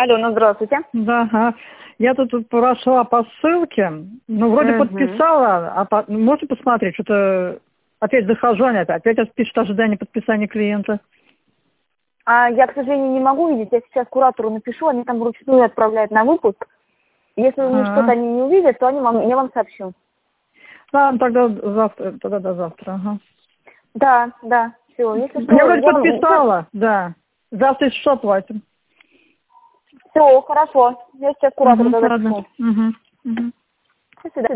Алло, ну здравствуйте. Да, ага. Я тут прошла по ссылке, ну, вроде подписала, можете посмотреть, что-то опять захожу, опять пишет ожидание подписания клиента. Я, к сожалению, не могу видеть, я сейчас куратору напишу, они там вручную отправляют на выпуск. Если что-то они не увидят, то я вам сообщу. Да, тогда до завтра, ага. Да, все, если что... Я вроде подписала, да. Завтра если что, платим. Все, хорошо, я сейчас куратору тогда пишу. Угу. До свидания.